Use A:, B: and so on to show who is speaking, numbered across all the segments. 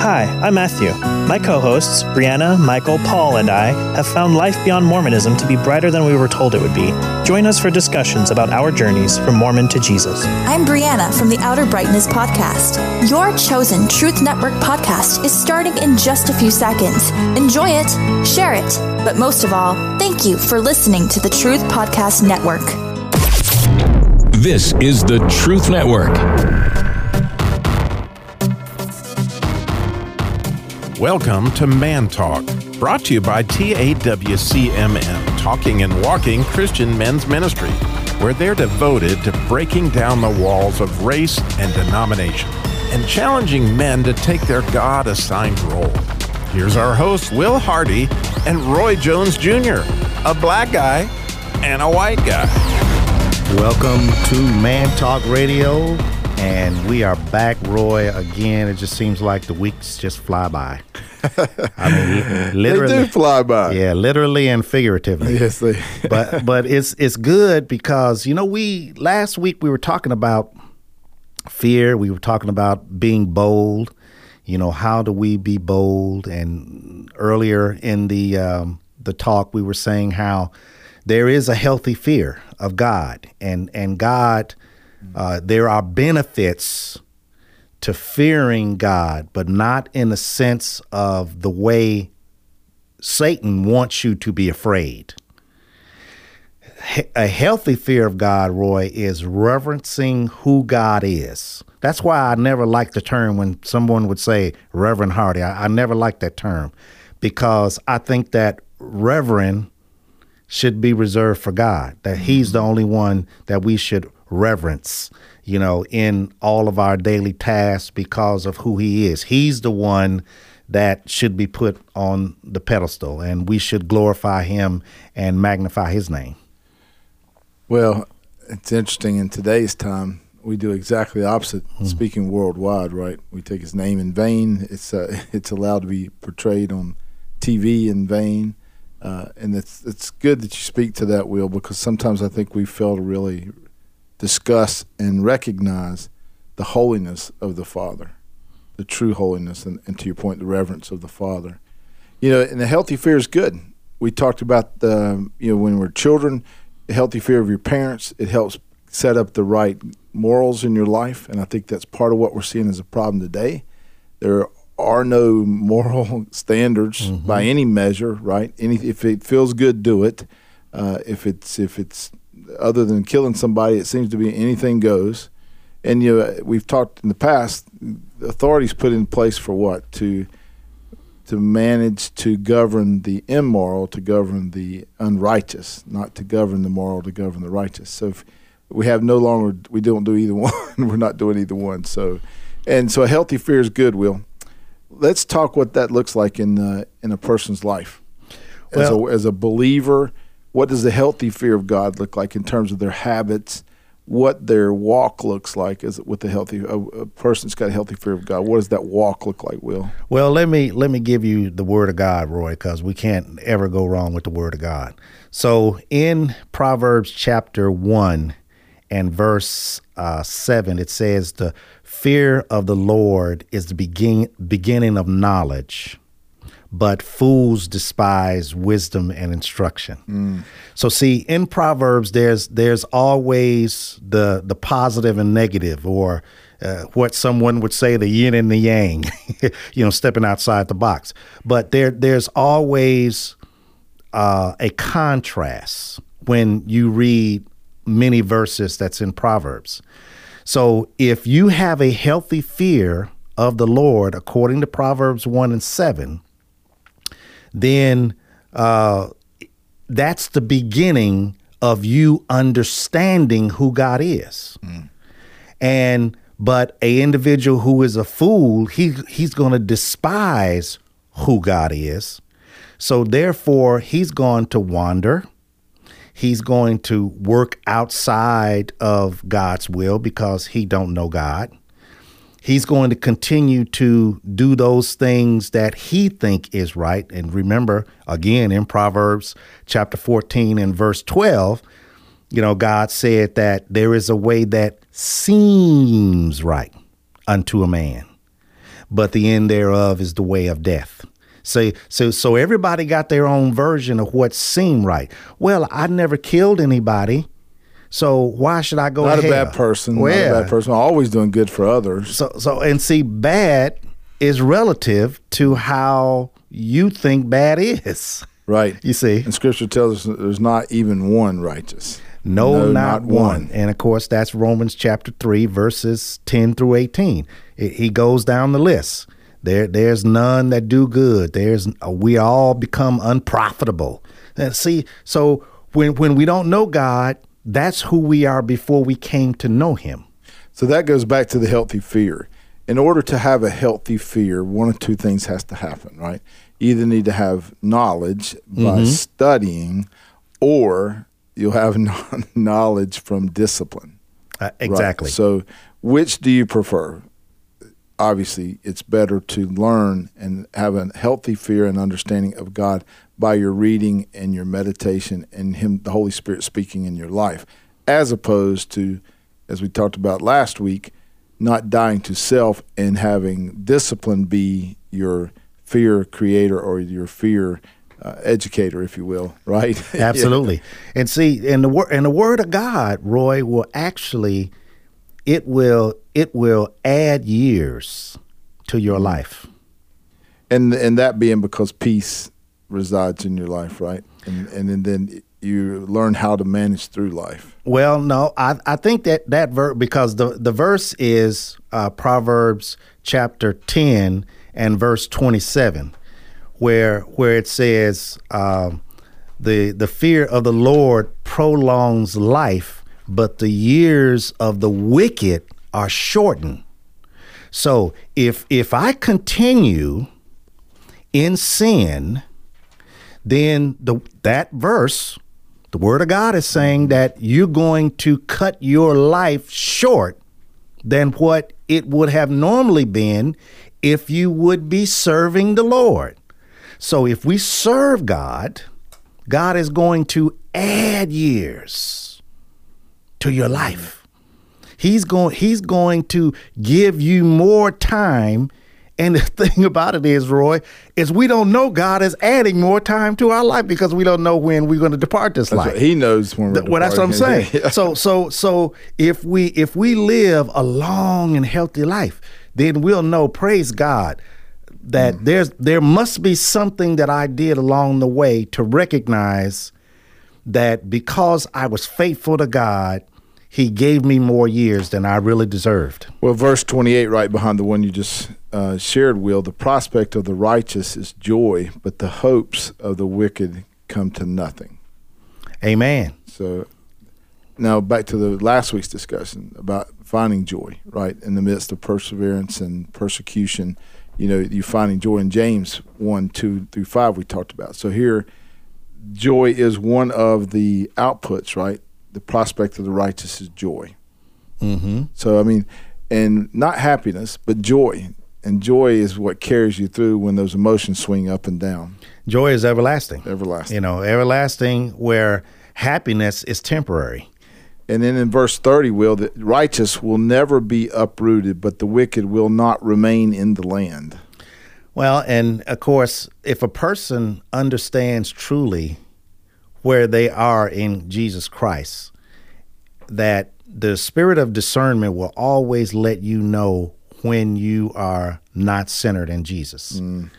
A: Hi, I'm Matthew. My co-hosts, Brianna, Michael, Paul, and I have found life beyond Mormonism to be brighter than we were told it would be. Join us for discussions about our journeys from Mormon to Jesus.
B: I'm Brianna from the Outer Brightness podcast. Your chosen Truth Network podcast is starting in just a few seconds. Enjoy it, share it, but most of all, thank you for listening to the Truth Podcast Network.
C: This is the Truth Network.
D: Welcome to Man Talk, brought to you by TAWCMN, Talking and Walking Christian Men's Ministry, where they're devoted to breaking down the walls of race and denomination and challenging men to take their God-assigned role. Here's our hosts, Will Hardy and Roy Jones Jr., a black guy and a white guy.
E: Welcome to Man Talk Radio, and we are back, Roy, again. It just seems like the weeks just fly by. I mean, literally.
F: They do fly by.
E: Yeah, literally and figuratively.
F: Yes, they.
E: but it's good because, you know, last week we were talking about fear. We were talking about being bold. You know, how do we be bold? And earlier in the talk, we were saying how there is a healthy fear of God, and God. There are benefits to fearing God, but not in the sense of the way Satan wants you to be afraid. A healthy fear of God, Roy, is reverencing who God is. That's why I never liked the term when someone would say Reverend Hardy. I never liked that term because I think that reverend should be reserved for God, that he's the only one that we should reverence, you know, in all of our daily tasks because of who he is. He's the one that should be put on the pedestal, and we should glorify him and magnify his name. Well,
F: it's interesting. In today's time, we do exactly the opposite, speaking worldwide, right? We take his name in vain. It's allowed to be portrayed on TV in vain. And it's good that you speak to that, Will, because sometimes I think we fail to really discuss and recognize the holiness of the Father, the true holiness, and to your point, the reverence of the Father. You know, and the healthy fear is good. We talked about when we're children, the healthy fear of your parents, it helps set up the right morals in your life, and I think that's part of what we're seeing as a problem today. There are no moral standards by any measure, right? If it feels good, do it. If it's other than killing somebody, it seems to be anything goes. And we've talked in the past, the authorities put in place for what? To manage to govern the immoral, to govern the unrighteous, not to govern the moral, to govern the righteous. So if we don't do either one. We're not doing either one. So a healthy fear is good, Will. Let's talk what that looks like in a person's life. As a believer, what does the healthy fear of God look like in terms of their habits, what their walk looks like with a person that's got a healthy fear of God? What does that walk look like, Will?
E: Well, let me give you the Word of God, Roy, because we can't ever go wrong with the Word of God. So in Proverbs chapter 1 and verse 7, it says, the fear of the Lord is the beginning of knowledge, but fools despise wisdom and instruction. So see, in Proverbs, there's always the positive and negative, or what someone would say, the yin and the yang, stepping outside the box. But there's always a contrast when you read many verses that's in Proverbs. So if you have a healthy fear of the Lord, according to Proverbs 1 and 7, then that's the beginning of you understanding who God is. But a individual who is a fool, he's going to despise who God is. So therefore, he's going to wander. He's going to work outside of God's will because he don't know God. He's going to continue to do those things that he think is right. And remember, again, in Proverbs chapter 14 and verse 12, God said that there is a way that seems right unto a man, but the end thereof is the way of death. So everybody got their own version of what seemed right. Well, I never killed anybody, so why should I go
F: Not
E: to
F: a
E: hell?
F: bad person.
E: Well,
F: Not a bad person. Always doing good for others.
E: And see, bad is relative to how you think bad is.
F: Right.
E: You see.
F: And Scripture tells us there's not even one righteous.
E: No, not one. And of course, that's Romans chapter 3, verses 10 through 18. He goes down the list. There's none that do good. We all become unprofitable. And see, so when we don't know God, that's who we are before we came to know him.
F: So that goes back to the healthy fear. In order to have a healthy fear, one of two things has to happen, right? You either need to have knowledge by studying, or you'll have knowledge from discipline.
E: Exactly.
F: Right? So which do you prefer? Obviously, it's better to learn and have a healthy fear and understanding of God by your reading and your meditation and the Holy Spirit speaking in your life, as opposed to, as we talked about last week, not dying to self and having discipline be your fear creator or your fear educator, if you will, right?
E: Absolutely. And see, and the word of God, Roy, will actually, it will add years to your life.
F: And that being because peace resides in your life, right? And then you learn how to manage through life.
E: Well, no, I think that verse, because the verse is Proverbs chapter 10 and verse 27, where it says, the fear of the Lord prolongs life, but the years of the wicked are shortened. So if I continue in sin, then that verse, the word of God is saying that you're going to cut your life short than what it would have normally been if you would be serving the Lord. So if we serve God, God is going to add years to your life. He's going to give you more time. And the thing about it is, Roy, is we don't know God is adding more time to our life because we don't know when we're going to depart this life.
F: Right. He knows when we're
E: well, that's what I'm saying.
F: Yeah.
E: So if we live a long and healthy life, then we'll know, praise God, that there must be something that I did along the way to recognize that because I was faithful to God, he gave me more years than I really deserved.
F: Well, verse 28, right behind the one you just shared, Will, the prospect of the righteous is joy, but the hopes of the wicked come to nothing.
E: Amen.
F: So now back to the last week's discussion about finding joy, right, in the midst of perseverance and persecution. You know, you're finding joy in James 1:2-5 we talked about. So here, joy is one of the outputs, right? The prospect of the righteous is joy.
E: Mm-hmm.
F: So, I mean, and not happiness, but joy. And joy is what carries you through when those emotions swing up and down.
E: Joy is everlasting.
F: Everlasting.
E: You know, everlasting, where happiness is temporary.
F: And then in verse 30, Will, the righteous will never be uprooted, but the wicked will not remain in the land.
E: Well, and of course, if a person understands truly where they are in Jesus Christ, that the spirit of discernment will always let you know when you are not centered in Jesus.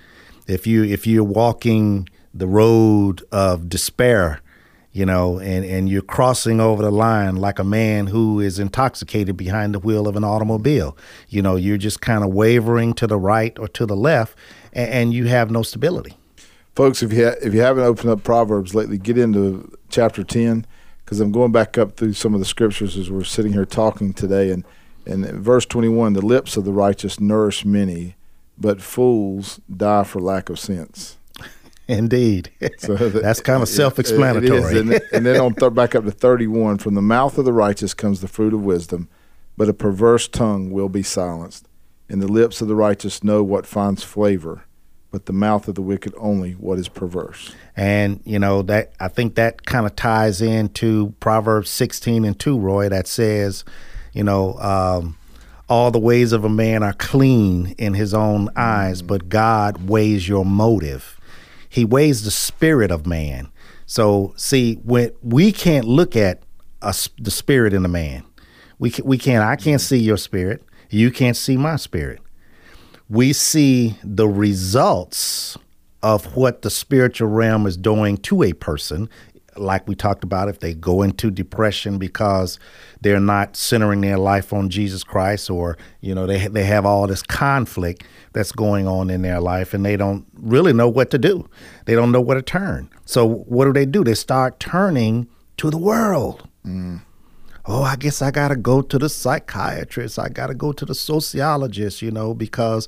E: If you're walking the road of despair, you know, and you're crossing over the line like a man who is intoxicated behind the wheel of an automobile, you know, you're just kind of wavering to the right or to the left, and you have no stability.
F: Folks, if you haven't opened up Proverbs lately, get into chapter 10, because I'm going back up through some of the scriptures as we're sitting here talking today. And in verse 21, the lips of the righteous nourish many, but fools die for lack of sense.
E: Indeed.
F: So
E: that's kind of self-explanatory.
F: It is, and then back up to 31, from the mouth of the righteous comes the fruit of wisdom, but a perverse tongue will be silenced. And the lips of the righteous know what finds flavor, but the mouth of the wicked only what is perverse.
E: And, you know, that I think that kind of ties into Proverbs 16:2, Roy, that says, you know, all the ways of a man are clean in his own eyes, but God weighs your motive. He weighs the spirit of man. So see, when we can't look at the spirit in a man, we can't. I can't see your spirit. You can't see my spirit. We see the results of what the spiritual realm is doing to a person. Like we talked about, if they go into depression because they're not centering their life on Jesus Christ, or, they have all this conflict that's going on in their life and they don't really know what to do. They don't know where to turn. So what do? They start turning to the world. Oh, I guess I got to go to the psychiatrist. I got to go to the sociologist, because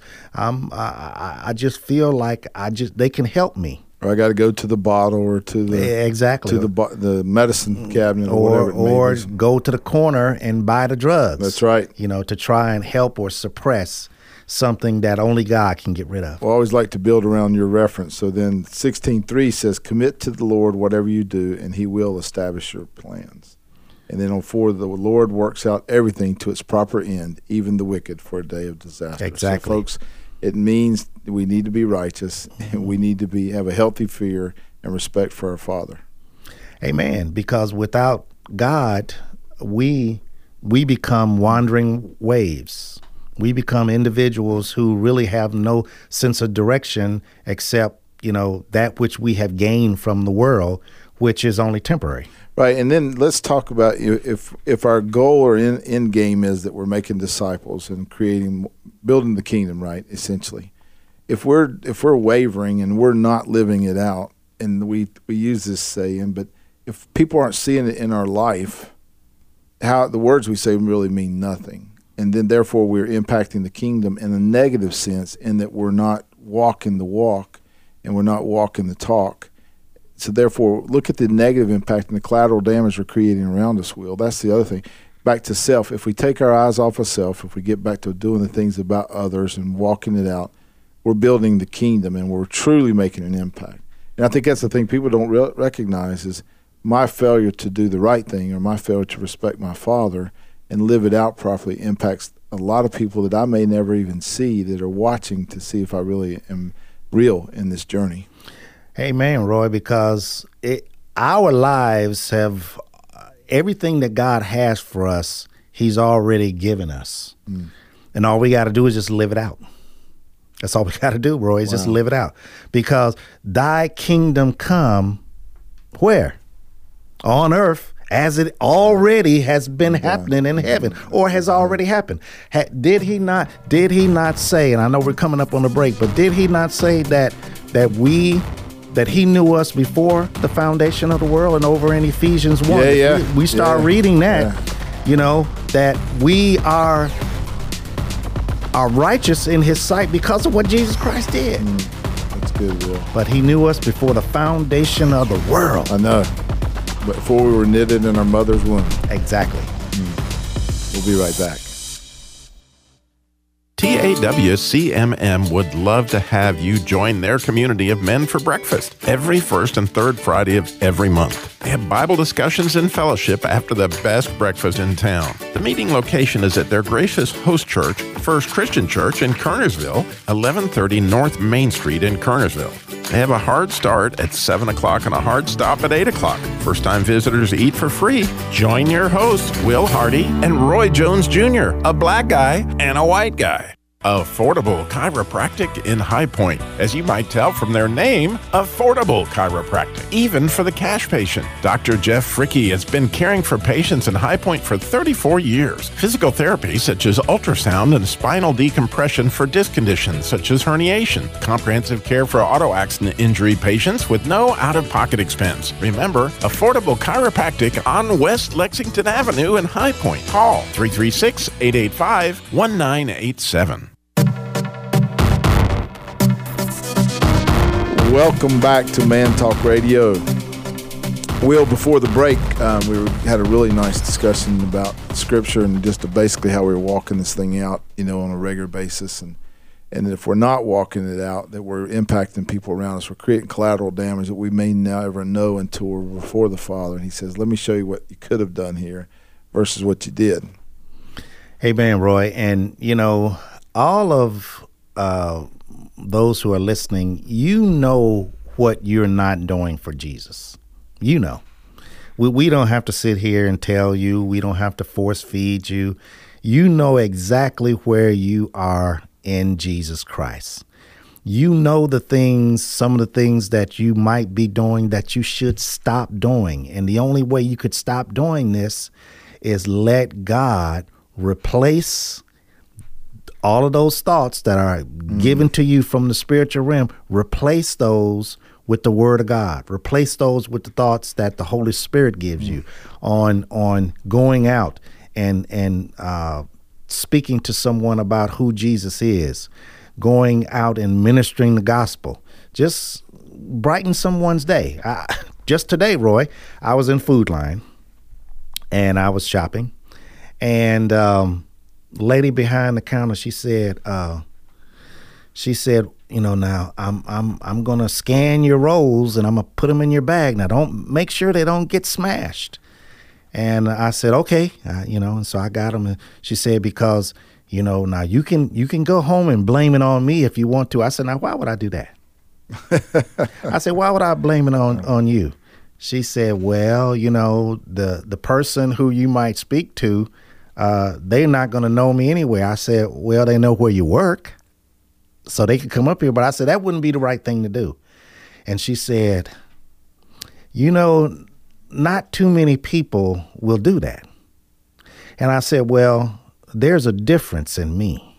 E: I just feel like they can help me.
F: Or I got to go to the bottle or to the the medicine cabinet or whatever.
E: Or go to the corner and buy the drugs.
F: That's right.
E: To try and help or suppress something that only God can get rid of.
F: Well, I always like to build around your reference. So then 16:3 says, "Commit to the Lord whatever you do, and He will establish your plans." And then on 4, the Lord works out everything to its proper end, even the wicked for a day of disaster.
E: Exactly.
F: So, folks, it means we need to be righteous, and we need to have a healthy fear and respect for our Father.
E: Amen. Because without God, we become wandering waves. We become individuals who really have no sense of direction except, that which we have gained from the world, which is only temporary.
F: Right, and then let's talk about if our goal or end game is that we're making disciples and building the kingdom, right? Essentially, if we're wavering and we're not living it out, and we use this saying, but if people aren't seeing it in our life, how the words we say really mean nothing, and then therefore we're impacting the kingdom in a negative sense, in that we're not walking the walk and we're not walking the talk. So therefore, look at the negative impact and the collateral damage we're creating around us, Will. That's the other thing. Back to self. If we take our eyes off of self, if we get back to doing the things about others and walking it out, we're building the kingdom and we're truly making an impact. And I think that's the thing people don't recognize is my failure to do the right thing or my failure to respect my Father and live it out properly impacts a lot of people that I may never even see that are watching to see if I really am real in this journey.
E: Amen, Roy, because our lives have everything that God has for us, He's already given us. And all we got to do is just live it out. That's all we got to do, Roy, is just live it out. Because thy kingdom come where? On earth, as it already has been happening in heaven, or has already happened. Did he not say, and I know we're coming up on the break, but did he not say that he knew us before the foundation of the world? And over in Ephesians 1, we start reading that, that we are righteous in His sight because of what Jesus Christ did.
F: That's good, Will.
E: But He knew us before the foundation of the world.
F: I know. Before we were knitted in our mother's womb.
E: Exactly.
F: We'll be right back.
D: TAWCMM would love to have you join their community of men for breakfast every first and third Friday of every month. They have Bible discussions and fellowship after the best breakfast in town. The meeting location is at their gracious host church, First Christian Church in Kernersville, 1130 North Main Street in Kernersville. They have a hard start at 7 o'clock and a hard stop at 8 o'clock. First-time visitors eat for free. Join your hosts, Will Hardy and Roy Jones Jr., a black guy and a white guy. Affordable Chiropractic in High Point. As you might tell from their name, Affordable Chiropractic, even for the cash patient. Dr. Jeff Fricke has been caring for patients in High Point for 34 years. Physical therapy such as ultrasound and spinal decompression for disc conditions such as herniation. Comprehensive care for auto accident injury patients with no out-of-pocket expense. Remember, Affordable Chiropractic on West Lexington Avenue in High Point. Call 336-885-1987.
F: Welcome back to Man Talk Radio. Will, before the break, we had a really nice discussion about Scripture and just basically how we're walking this thing out, on a regular basis. And if we're not walking it out, that we're impacting people around us. We're creating collateral damage that we may never know until we're before the Father. And He says, let me show you what you could have done here versus what you did.
E: Amen, Roy. And, all of those who are listening, what you're not doing for Jesus. We don't have to sit here and tell you. We don't have to force feed you. You know exactly where you are in Jesus Christ. You know some of the things that you might be doing that you should stop doing. And the only way you could stop doing this is let God replace all of those thoughts that are given to you from the spiritual realm. Replace those with the Word of God. Replace those with the thoughts that the Holy Spirit gives you on going out and speaking to someone about who Jesus is, going out and ministering the gospel. Just brighten someone's day. Just today, Roy, I was in Food Line and I was shopping, and lady behind the counter, she said, now I'm gonna scan your rolls and I'm gonna put them in your bag. Now don't make sure they don't get smashed. And I said, okay, and so I got them. And she said, because, now you can go home and blame it on me if you want to. I said, now, why would I do that? I said, why would I blame it on you? She said, well, the person who you might speak to, they're not going to know me anyway. I said, well, they know where you work, so they could come up here. But I said, that wouldn't be the right thing to do. And she said, not too many people will do that. And I said, well, there's a difference in me.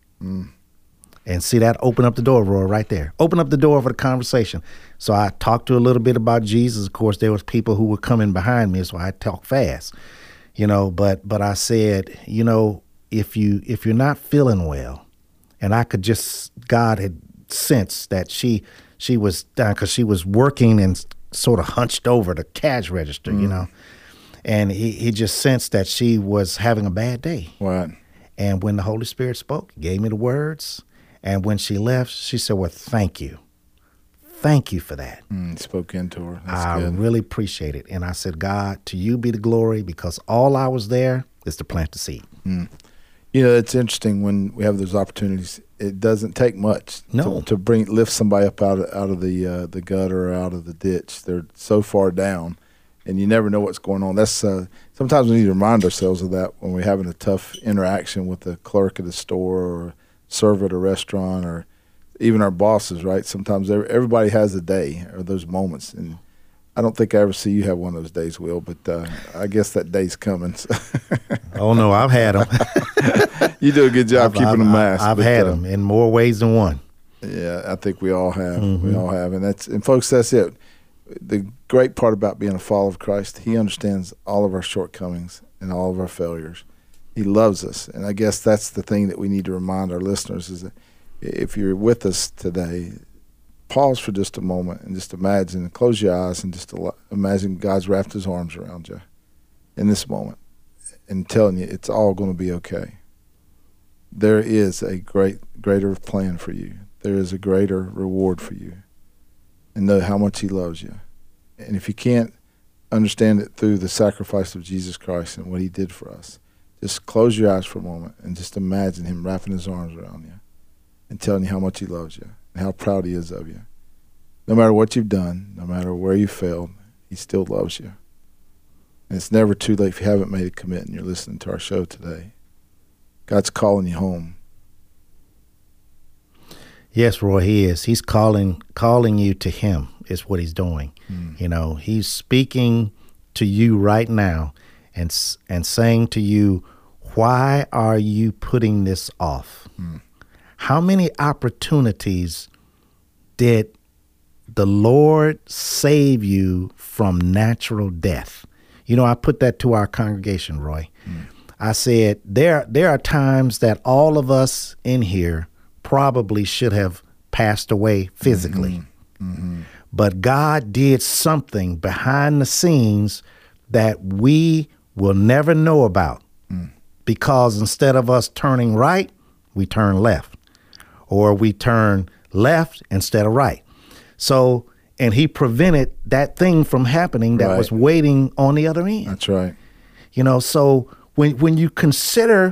E: And see, that opened up the door, Roy, right there. Open up the door for the conversation. So I talked to her a little bit about Jesus. Of course, there was people who were coming behind me, so I talked fast, but I said, if you're not feeling well, and I could just, God had sensed that she was down because she was working and sort of hunched over the cash register, and he just sensed that she was having a bad day.
F: What?
E: And when the Holy Spirit spoke, he gave me the words. And when she left, she said, well, thank you. Thank you for that.
F: Spoke into her. That's
E: I
F: good.
E: really appreciate it. And I said, God, to you be the glory, because all I was there is to plant the seed.
F: It's interesting when we have those opportunities. It doesn't take much to lift somebody up out of the gutter or out of the ditch. They're so far down, and you never know what's going on. That's sometimes we need to remind ourselves of that when we're having a tough interaction with the clerk at the store or server at a restaurant or even our bosses, right? Sometimes everybody has a day or those moments, and I don't think I ever see you have one of those days, Will, but I guess that day's coming.
E: Oh, no, I've had them.
F: You do a good job keeping them masked.
E: I've had them in more ways than one.
F: Yeah, I think we all have. We all have. And folks, that's it. The great part about being a follower of Christ, he understands all of our shortcomings and all of our failures. He loves us. And I guess that's the thing that we need to remind our listeners is that if you're with us today, pause for just a moment and just imagine, close your eyes and just imagine God's wrapped his arms around you in this moment and telling you it's all going to be okay. There is a greater plan for you. There is a greater reward for you. And know how much he loves you. And if you can't understand it through the sacrifice of Jesus Christ and what he did for us, just close your eyes for a moment and just imagine him wrapping his arms around you and telling you how much he loves you and how proud he is of you. No matter what you've done, no matter where you failed, he still loves you. And it's never too late if you haven't made a commitment and you're listening to our show today. God's calling you home.
E: Yes, Roy, he is. He's calling you to him is what he's doing. He's speaking to you right now and saying to you, why are you putting this off? How many opportunities did the Lord save you from natural death? I put that to our congregation, Roy. I said, there are times that all of us in here probably should have passed away physically. But God did something behind the scenes that we will never know about, because instead of us turning right, we turn left, or we turn left instead of right. So, and he prevented that thing from happening that was waiting on the other end.
F: That's right.
E: So when you consider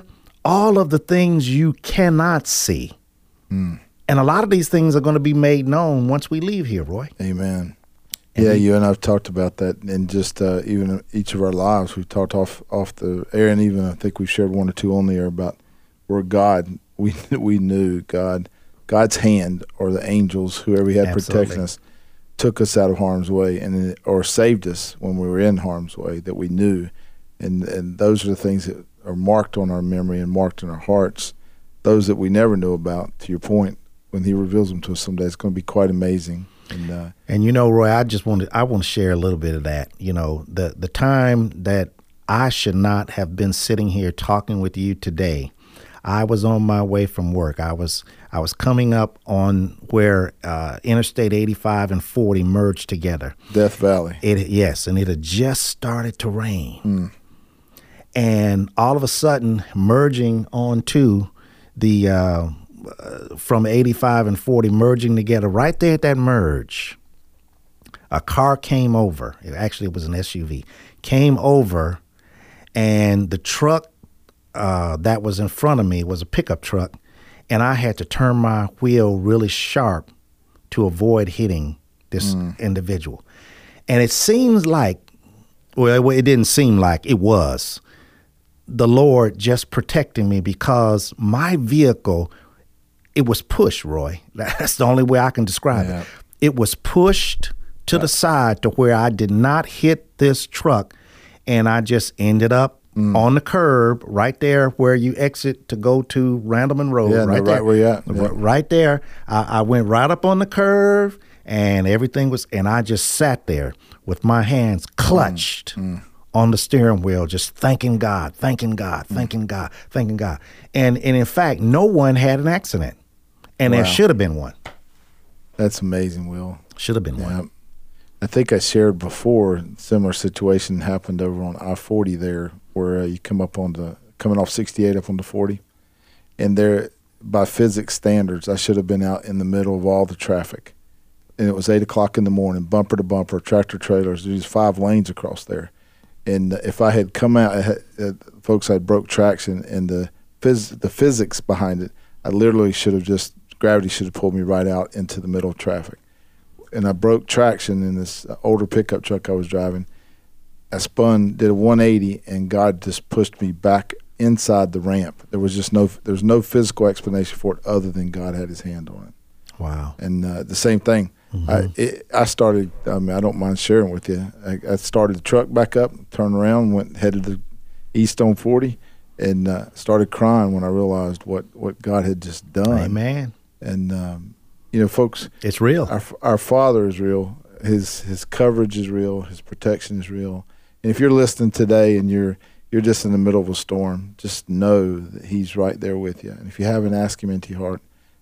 E: all of the things you cannot see. And a lot of these things are going to be made known once we leave here, Roy.
F: Amen. Yeah, you and I've talked about that in just even each of our lives. We've talked off the air, and even I think we've shared one or two on the air about where God, we knew God's hand, or the angels, whoever He had protecting us, took us out of harm's way, or saved us when we were in harm's way, that we knew. And those are the things that are marked on our memory and marked in our hearts. Those that we never knew about, to your point, when He reveals them to us someday, it's going to be quite amazing. And
E: you know, Roy, I want to share a little bit of that. You know, the time that I should not have been sitting here talking with you today, I was on my way from work. I was coming up on where Interstate 85 and 40 merged together.
F: Death Valley.
E: Yes, and it had just started to rain. And all of a sudden, merging onto the from 85 and 40 merging together, right there at that merge, a car came over. It was an SUV. Came over, and the truck that was in front of me was a pickup truck, and I had to turn my wheel really sharp to avoid hitting this individual. And it seems like, well, it didn't seem like, it was the Lord just protecting me, because my vehicle, it was pushed, Roy. That's the only way I can describe it. It was pushed to the side to where I did not hit this truck, and I just ended up on the curb right there where you exit to go to Randleman Road.
F: Yeah,
E: right there.
F: Right where you at.
E: Yeah. Right there. I went right up on the curve, and everything was, and I just sat there with my hands clutched on the steering wheel, just thanking God. And in fact, no one had an accident. And there should have been one.
F: That's amazing, Will.
E: Should have been one.
F: I think I shared before, a similar situation happened over on I-40 there, where you coming off 68 up on the 40. And there, by physics standards, I should have been out in the middle of all the traffic. And it was 8 o'clock in the morning, bumper to bumper, tractor trailers. There's 5 lanes across there. And if I had come out, folks had broke traction, and the physics behind it, I literally gravity should have pulled me right out into the middle of traffic. And I broke traction in this older pickup truck I was driving. I did a 180, and God just pushed me back inside the ramp. There was no physical explanation for it other than God had His hand on it.
E: Wow.
F: And the same thing. I started, I don't mind sharing with you. I started the truck back up, turned around, headed to east on 40, and started crying when I realized what God had just done.
E: Amen.
F: And, folks,
E: it's real.
F: Our Father is real. His coverage is real. His protection is real. And if you're listening today and you're just in the middle of a storm, just know that He's right there with you. And if you haven't, ask Him into your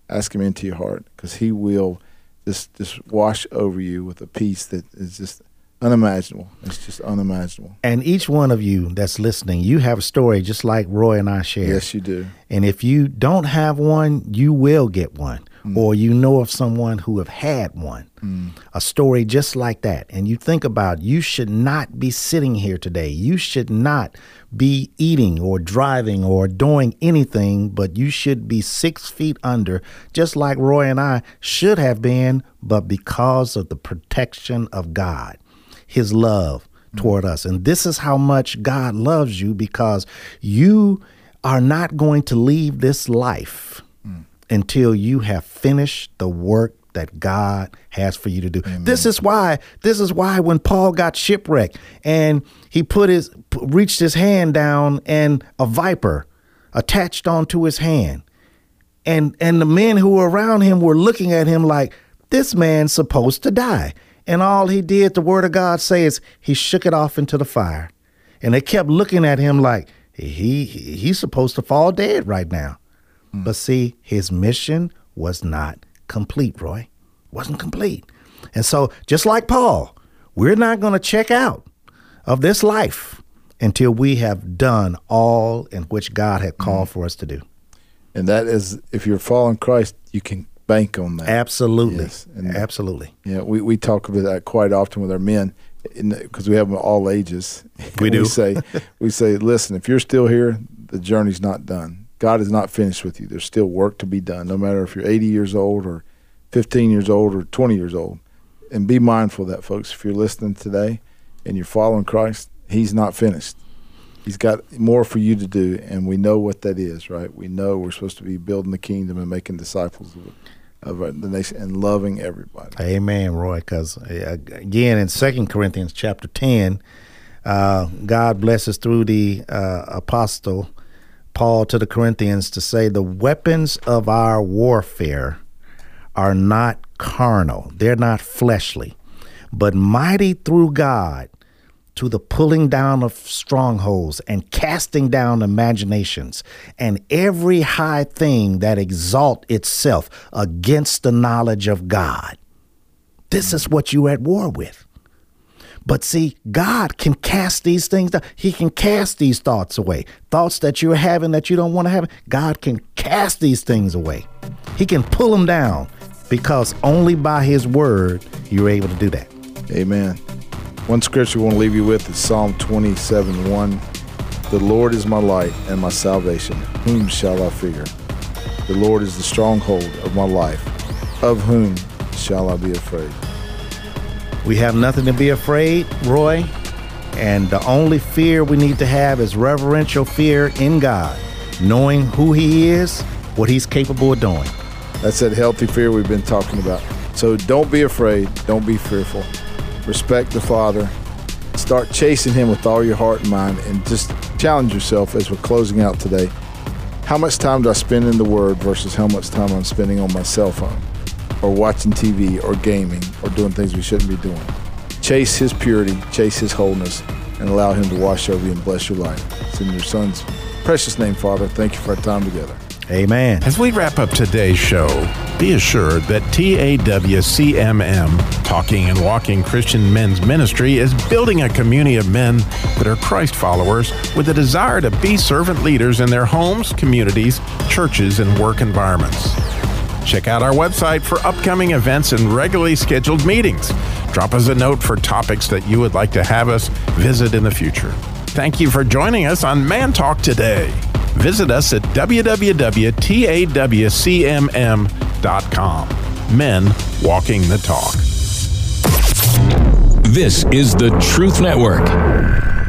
F: heart, because He will just wash over you with a peace that is just unimaginable. It's just unimaginable.
E: And each one of you that's listening, you have a story just like Roy and I shared.
F: Yes, you do.
E: And if you don't have one, you will get one. Or you know of someone who have had one, a story just like that. And you think about, you should not be sitting here today. You should not be eating or driving or doing anything, but you should be 6 feet under, just like Roy and I should have been, but because of the protection of God, His love toward us. And this is how much God loves you, because you are not going to leave this life until you have finished the work that God has for you to do. Amen. This is why when Paul got shipwrecked and he reached his hand down, and a viper attached onto his hand. And the men who were around him were looking at him like, this man's supposed to die. And all he did, the word of God says, he shook it off into the fire. And they kept looking at him like, he's supposed to fall dead right now. But see, his mission was not complete, Roy. Wasn't complete. And so, just like Paul, we're not going to check out of this life until we have done all in which God had called for us to do.
F: And that is, if you're following Christ, you can bank on that.
E: Absolutely.
F: Yes.
E: Absolutely.
F: Yeah, we talk about that quite often with our men, because we have them all ages.
E: We do.
F: We say, listen, if you're still here, the journey's not done. God is not finished with you. There's still work to be done, no matter if you're 80 years old or 15 years old or 20 years old. And be mindful of that, folks. If you're listening today and you're following Christ, he's not finished. He's got more for you to do, and we know what that is, right? We know we're supposed to be building the kingdom and making disciples of the nation and loving everybody.
E: Amen, Roy, because again in 2 Corinthians chapter 10, God blesses through the apostle Paul to the Corinthians to say the weapons of our warfare are not carnal. They're not fleshly, but mighty through God to the pulling down of strongholds and casting down imaginations and every high thing that exalt itself against the knowledge of God. This is what you're at war with. But see, God can cast these things down. He can cast these thoughts away. Thoughts that you're having that you don't want to have. God can cast these things away. He can pull them down because only by his word you're able to do that.
F: Amen. One scripture we want to leave you with is Psalm 27:1. The Lord is my light and my salvation. Whom shall I fear? The Lord is the stronghold of my life. Of whom shall I be afraid?
E: We have nothing to be afraid, Roy, and the only fear we need to have is reverential fear in God, knowing who he is, what he's capable of doing.
F: That's that healthy fear we've been talking about. So don't be afraid. Don't be fearful. Respect the Father. Start chasing him with all your heart and mind, and just challenge yourself as we're closing out today. How much time do I spend in the Word versus how much time I'm spending on my cell phone or watching TV or gaming or doing things we shouldn't be doing? Chase his purity, chase his wholeness, and allow him to wash over you and bless your life. It's in your Son's precious name, Father. Thank you for our time together.
E: Amen.
D: As we wrap up today's show, be assured that TAWCMM, Talking and Walking Christian Men's Ministry, is building a community of men that are Christ followers with a desire to be servant leaders in their homes, communities, churches, and work environments. Check out our website for upcoming events and regularly scheduled meetings. Drop us a note for topics that you would like to have us visit in the future. Thank you for joining us on Man Talk today. Visit us at www.tawcmm.com. Men Walking the Talk.
C: This is the Truth Network.